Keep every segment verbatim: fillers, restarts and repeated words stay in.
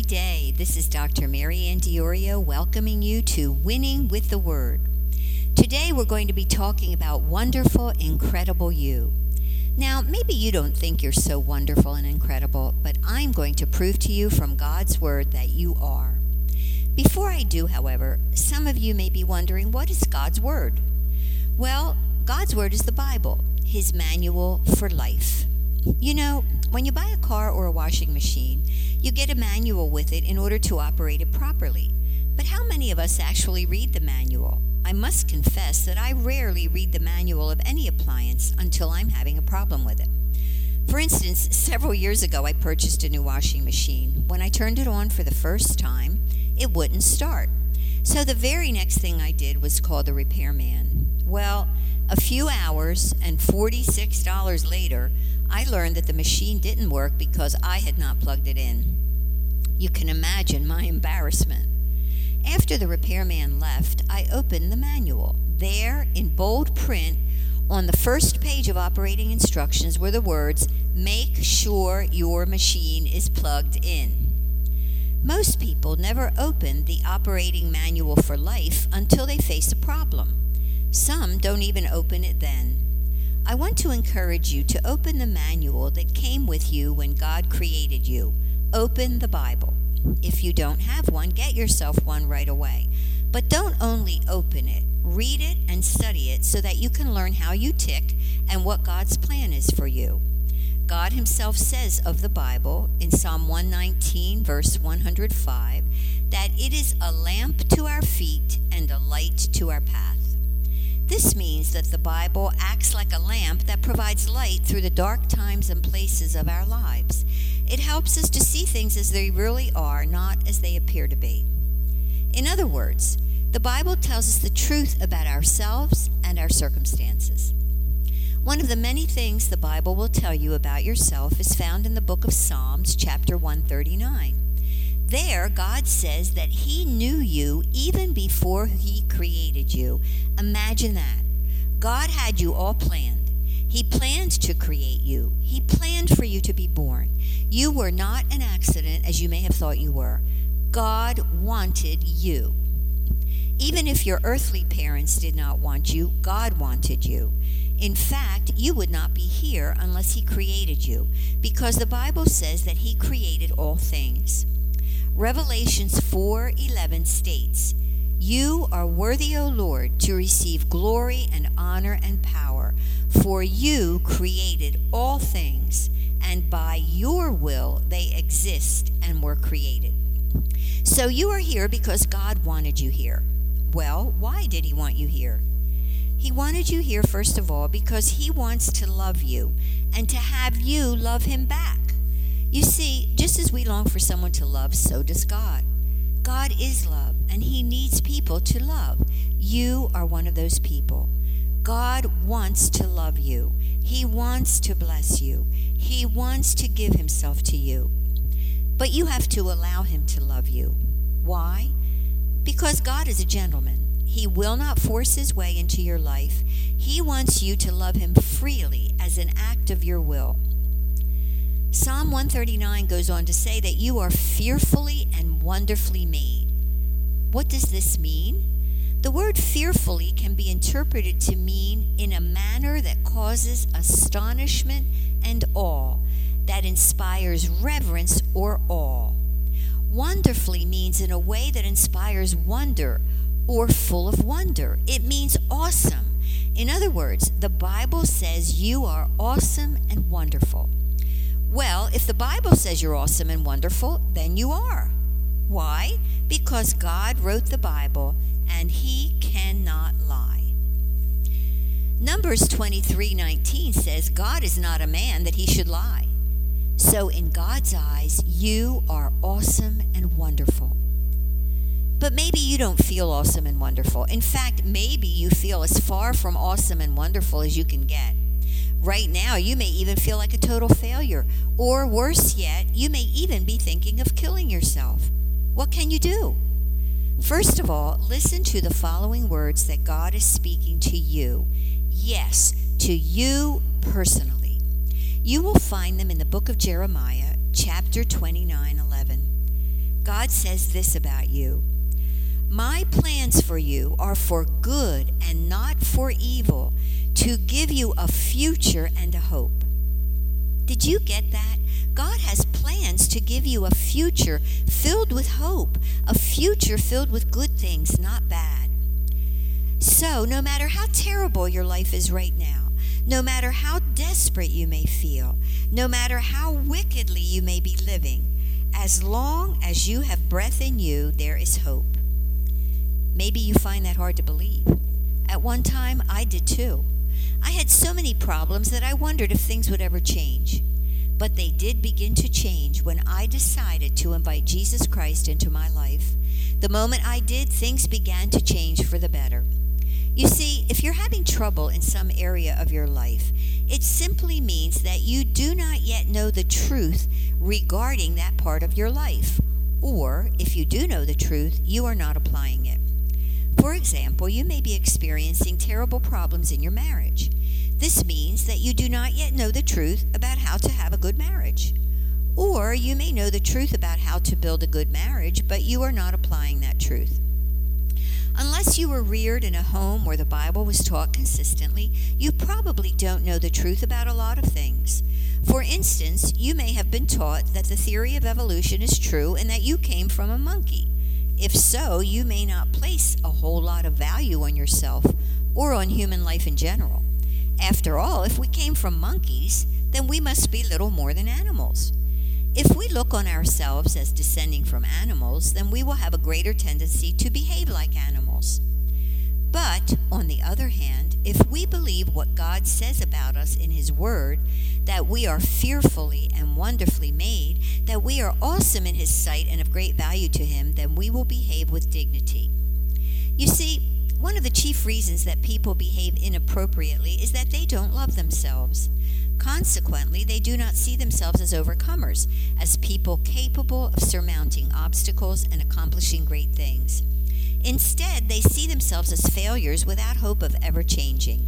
day. This is Doctor Mary Ann Diorio welcoming you to Winning with the Word. Today we're going to be talking about wonderful, incredible you. Now, maybe you don't think you're so wonderful and incredible, but I'm going to prove to you from God's Word that you are. Before I do, however, some of you may be wondering, what is God's Word? Well, God's Word is the Bible, His manual for life. You know, when you buy a car or a washing machine, you get a manual with it in order to operate it properly. But how many of us actually read the manual? I must confess that I rarely read the manual of any appliance until I'm having a problem with it. For instance, several years ago I purchased a new washing machine. When I turned it on for the first time, it wouldn't start. So the very next thing I did was call the repairman. Well, a few hours and forty-six dollars later, I learned that the machine didn't work because I had not plugged it in. You can imagine my embarrassment. After the repairman left, I opened the manual. There, in bold print, on the first page of operating instructions were the words, "Make sure your machine is plugged in." Most people never open the operating manual for life until they face a problem. Some don't even open it then. I want to encourage you to open the manual that came with you when God created you. Open the Bible. If you don't have one, get yourself one right away. But don't only open it, read it and study it so that you can learn how you tick and what God's plan is for you. God Himself says of the Bible in Psalm one nineteen, verse one hundred five, that it is a lamp to our feet and a light to our path. This means that the Bible acts like a lamp that provides light through the dark times and places of our lives. It helps us to see things as they really are, not as they appear to be. In other words, the Bible tells us the truth about ourselves and our circumstances. One of the many things the Bible will tell you about yourself is found in the book of Psalms, chapter one thirty-nine. There, God says that He knew you even before He created you. Imagine that. God had you all planned. He planned to create you. He planned for you to be born. You were not an accident, as you may have thought you were. God wanted you. Even if your earthly parents did not want you, God wanted you. In fact, you would not be here unless He created you, because the Bible says that He created all things. Revelations four eleven states, "You are worthy, O Lord, to receive glory and honor and power, for you created all things, and by your will they exist and were created." So you are here because God wanted you here. Well, why did He want you here? He wanted you here, first of all, because He wants to love you and to have you love Him back. You see, just as we long for someone to love, so does God. God is love, and He needs people to love. You are one of those people. God wants to love you. He wants to bless you. He wants to give Himself to you. But you have to allow Him to love you. Why? Because God is a gentleman. He will not force His way into your life. He wants you to love Him freely as an act of your will. Psalm one thirty-nine goes on to say that you are fearfully and wonderfully made. What does this mean? The word fearfully can be interpreted to mean in a manner that causes astonishment and awe, that inspires reverence or awe. Wonderfully means in a way that inspires wonder or full of wonder. It means awesome. In other words, the Bible says you are awesome and wonderful. Well, if the Bible says you're awesome and wonderful, then you are. Why? Because God wrote the Bible and He cannot lie. Numbers twenty-three nineteen says God is not a man that He should lie. So in God's eyes, you are awesome and wonderful. But maybe you don't feel awesome and wonderful. In fact, maybe you feel as far from awesome and wonderful as you can get. Right now, you may even feel like a total failure. Or worse yet, you may even be thinking of killing yourself. What can you do? First of all, listen to the following words that God is speaking to you. Yes, to you personally. You will find them in the book of Jeremiah, chapter twenty-nine eleven. God says this about you: my plans for you are for good and not for evil, to give you a future and a hope. Did you get that? God has plans to give you a future filled with hope, a future filled with good things, not bad. So, no matter how terrible your life is right now, no matter how desperate you may feel, no matter how wickedly you may be living, as long as you have breath in you, there is hope. Maybe you find that hard to believe. At one time, I did too. I had so many problems that I wondered if things would ever change. But they did begin to change when I decided to invite Jesus Christ into my life. The moment I did, things began to change for the better. You see, if you're having trouble in some area of your life, it simply means that you do not yet know the truth regarding that part of your life. Or, if you do know the truth, you are not applying it. For example, you may be experiencing terrible problems in your marriage. This means that you do not yet know the truth about how to have a good marriage. Or you may know the truth about how to build a good marriage, but you are not applying that truth. Unless you were reared in a home where the Bible was taught consistently, you probably don't know the truth about a lot of things. For instance, you may have been taught that the theory of evolution is true and that you came from a monkey. If so, you may not place a whole lot of value on yourself or on human life in general. After all, if we came from monkeys, then we must be little more than animals. If we look on ourselves as descending from animals, then we will have a greater tendency to behave like animals. But, on the other hand, if we believe what God says about us in His Word, that we are fearfully and wonderfully made, that we are awesome in His sight and of great value to Him, then we will behave with dignity. You see, one of the chief reasons that people behave inappropriately is that they don't love themselves. Consequently, they do not see themselves as overcomers, as people capable of surmounting obstacles and accomplishing great things. Instead, they see themselves as failures without hope of ever changing.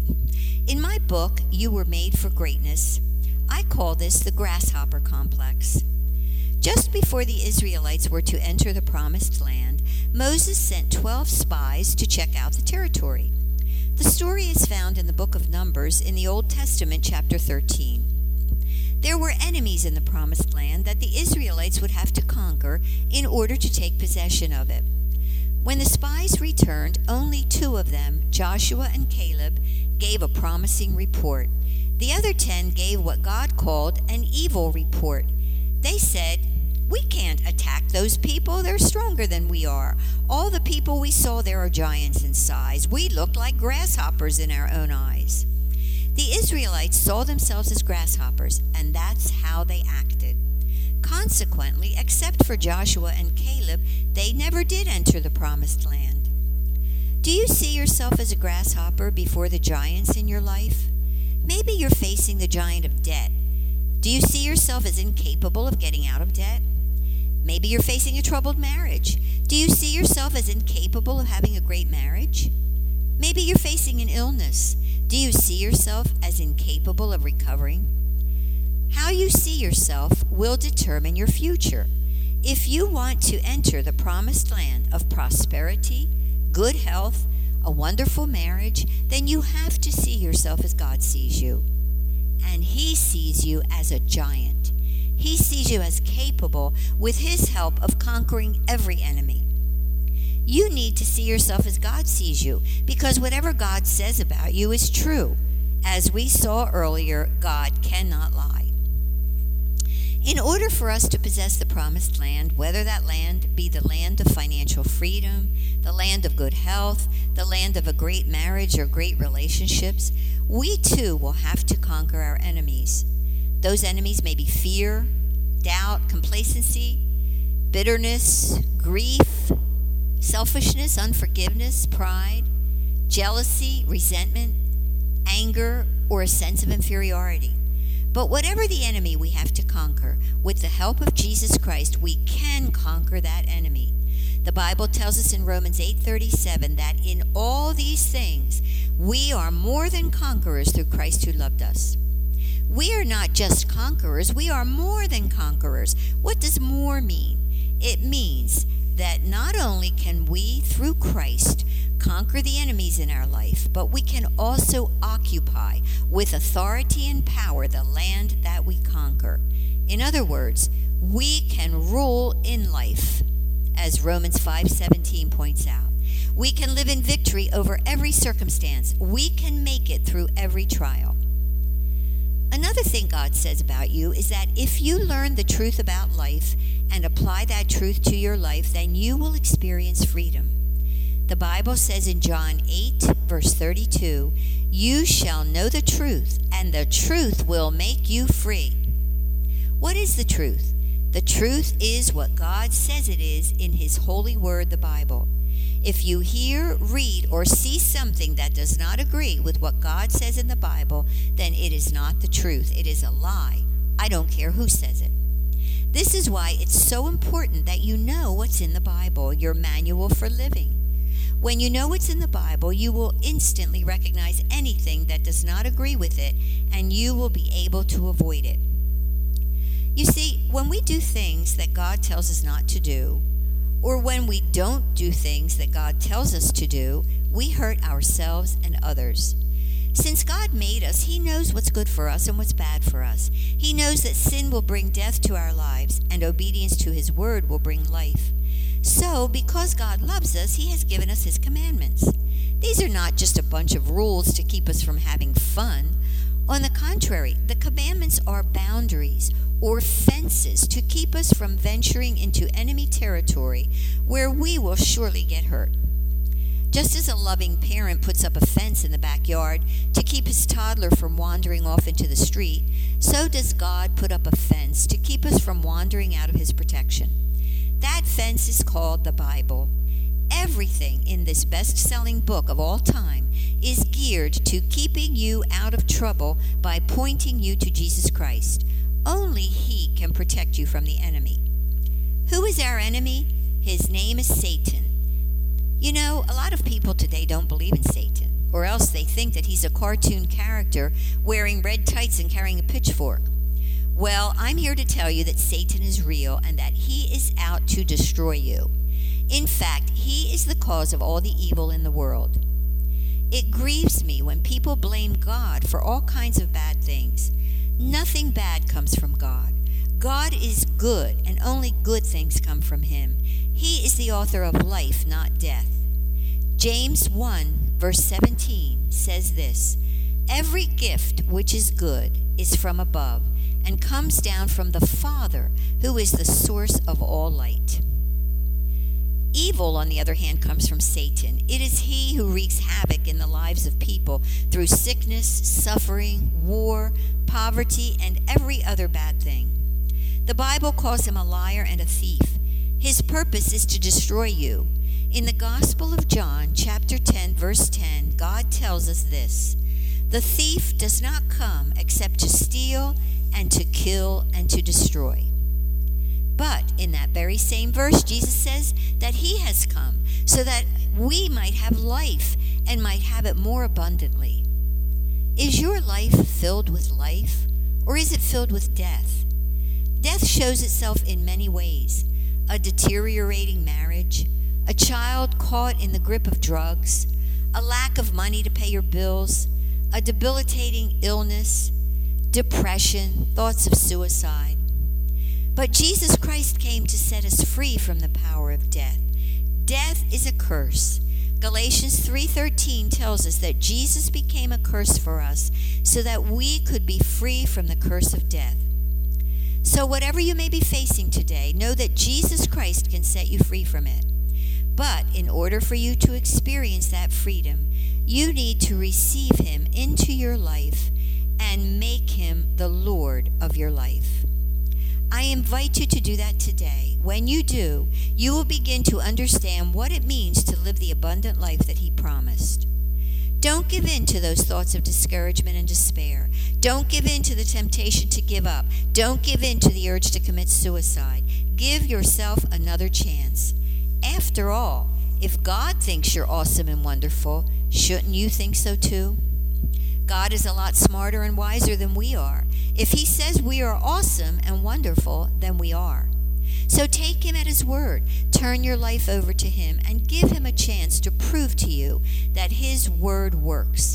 In my book, You Were Made for Greatness, I call this the grasshopper complex. Just before the Israelites were to enter the promised land, Moses sent twelve spies to check out the territory. The story is found in the book of Numbers in the Old Testament, chapter thirteen. There were enemies in the promised land that the Israelites would have to conquer in order to take possession of it. When the spies returned, only two of them, Joshua and Caleb, gave a promising report. The other ten gave what God called an evil report. They said, "We can't attack those people. They're stronger than we are. All the people we saw there are giants in size. We look like grasshoppers in our own eyes." The Israelites saw themselves as grasshoppers, and that's how they acted. Consequently, except for Joshua and Caleb, they never did enter the promised land. Do you see yourself as a grasshopper before the giants in your life? Maybe you're facing the giant of debt. Do you see yourself as incapable of getting out of debt? Maybe you're facing a troubled marriage. Do you see yourself as incapable of having a great marriage? Maybe you're facing an illness. Do you see yourself as incapable of recovering? How you see yourself will determine your future. If you want to enter the promised land of prosperity, good health, a wonderful marriage, then you have to see yourself as God sees you. And He sees you as a giant. He sees you as capable, with His help, of conquering every enemy. You need to see yourself as God sees you, because whatever God says about you is true. As we saw earlier, God cannot lie. In order for us to possess the promised land, whether that land be the land of financial freedom, the land of good health, the land of a great marriage or great relationships, we too will have to conquer our enemies. Those enemies may be fear, doubt, complacency, bitterness, grief, selfishness, unforgiveness, pride, jealousy, resentment, anger, or a sense of inferiority. But whatever the enemy we have to conquer, with the help of Jesus Christ, we can conquer that enemy. The Bible tells us in Romans eight thirty-seven that in all these things we are more than conquerors through Christ who loved us. We are not just conquerors, we are more than conquerors. What does more mean? It means that not only can we, through Christ, conquer the enemies in our life, but we can also occupy with authority and power the land that we conquer. In other words, we can rule in life, as Romans five seventeen points out. We can live in victory over every circumstance. We can make it through every trial. Another thing God says about you is that if you learn the truth about life and apply that truth to your life, then you will experience freedom. The Bible says in John eight, verse thirty-two, "You shall know the truth, and the truth will make you free." What is the truth? The truth is what God says it is in His holy word, the Bible. If you hear, read, or see something that does not agree with what God says in the Bible, then it is not the truth. It is a lie. I don't care who says it. This is why it's so important that you know what's in the Bible, your manual for living. When you know what's in the Bible, you will instantly recognize anything that does not agree with it, and you will be able to avoid it. You see, when we do things that God tells us not to do, or when we don't do things that God tells us to do, we hurt ourselves and others. Since God made us, He knows what's good for us and what's bad for us. He knows that sin will bring death to our lives, and obedience to His word will bring life. So, because God loves us, He has given us His commandments. These are not just a bunch of rules to keep us from having fun. On the contrary, the commandments are boundaries or fences to keep us from venturing into enemy territory where we will surely get hurt. Just as a loving parent puts up a fence in the backyard to keep his toddler from wandering off into the street, so does God put up a fence to keep us from wandering out of His protection. That fence is called the Bible. Everything in this best-selling book of all time is geared to keeping you out of trouble by pointing you to Jesus Christ. Only He can protect you from the enemy. Who is our enemy? His name is Satan. You know, a lot of people today don't believe in Satan, or else they think that he's a cartoon character wearing red tights and carrying a pitchfork. Well, I'm here to tell you that Satan is real and that he is out to destroy you. In fact, he is the cause of all the evil in the world. It grieves me when people blame God for all kinds of bad things. Nothing bad comes from God. God is good, and only good things come from Him. He is the author of life, not death. James one, verse seventeen says this, "Every gift which is good is from above, and comes down from the Father, who is the source of all light." Evil, on the other hand, comes from Satan. It is he who wreaks havoc in the lives of people through sickness, suffering, war, poverty, and every other bad thing. The Bible calls him a liar and a thief. His purpose is to destroy you. In the Gospel of John, chapter ten, verse ten, God tells us this, "The thief does not come except to steal and to kill and to destroy." But in that very same verse, Jesus says that He has come so that we might have life and might have it more abundantly. Is your life filled with life, or is it filled with death? Death shows itself in many ways. A deteriorating marriage, a child caught in the grip of drugs, a lack of money to pay your bills, a debilitating illness, depression, thoughts of suicide. But Jesus Christ came to set us free from the power of death. Death is a curse. Galatians three thirteen tells us that Jesus became a curse for us so that we could be free from the curse of death. So whatever you may be facing today, know that Jesus Christ can set you free from it. But in order for you to experience that freedom, you need to receive Him into your life and make Him the Lord of your life. I invite you to do that today. When you do, you will begin to understand what it means to live the abundant life that He promised. Don't give in to those thoughts of discouragement and despair. Don't give in to the temptation to give up. Don't give in to the urge to commit suicide. Give yourself another chance. After all, if God thinks you're awesome and wonderful, shouldn't you think so too? God is a lot smarter and wiser than we are. If He says we are awesome and wonderful, then we are. So take him at his word. Turn your life over to him and give him a chance to prove to you that his word works.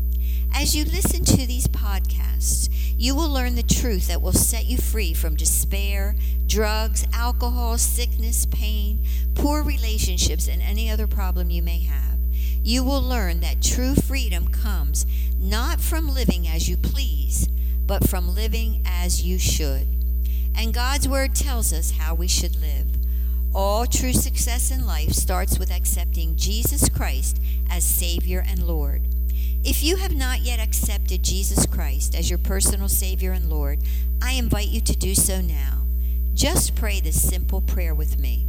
As you listen to these podcasts, you will learn the truth that will set you free from despair, drugs, alcohol, sickness, pain, poor relationships, and any other problem you may have. You will learn that true freedom comes not from living as you please, but from living as you should. And God's word tells us how we should live. All true success in life starts with accepting Jesus Christ as Savior and Lord. If you have not yet accepted Jesus Christ as your personal Savior and Lord, I invite you to do so now. Just pray this simple prayer with me.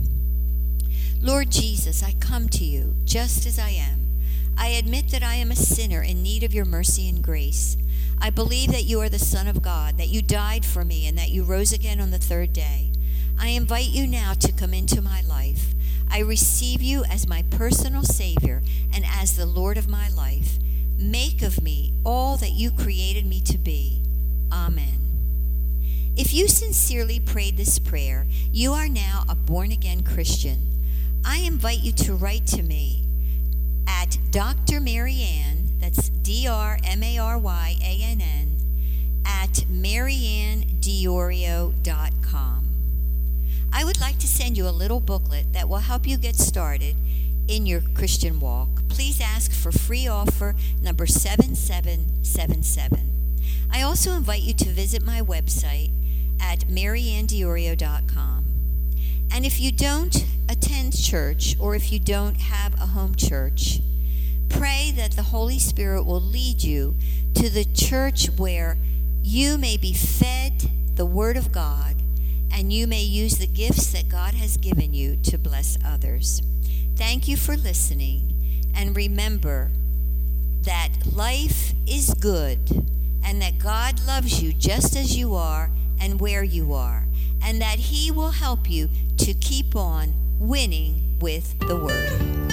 Lord Jesus, I come to you just as I am. I admit that I am a sinner in need of your mercy and grace. I believe that you are the Son of God, that you died for me, and that you rose again on the third day. I invite you now to come into my life. I receive you as my personal Savior and as the Lord of my life. Make of me all that you created me to be. Amen. If you sincerely prayed this prayer, you are now a born-again Christian. I invite you to write to me at Doctor Mary Ann, that's D R M A R Y A N N, at marianne diorio dot com. I would like to send you a little booklet that will help you get started in your Christian walk. Please ask for free offer number seven seven seven seven. I also invite you to visit my website at marianne diorio dot com. And if you don't attend church, or if you don't have a home church, pray that the Holy Spirit will lead you to the church where you may be fed the Word of God and you may use the gifts that God has given you to bless others. Thank you for listening, and remember that life is good and that God loves you just as you are and where you are, and that He will help you to keep on winning with the Word.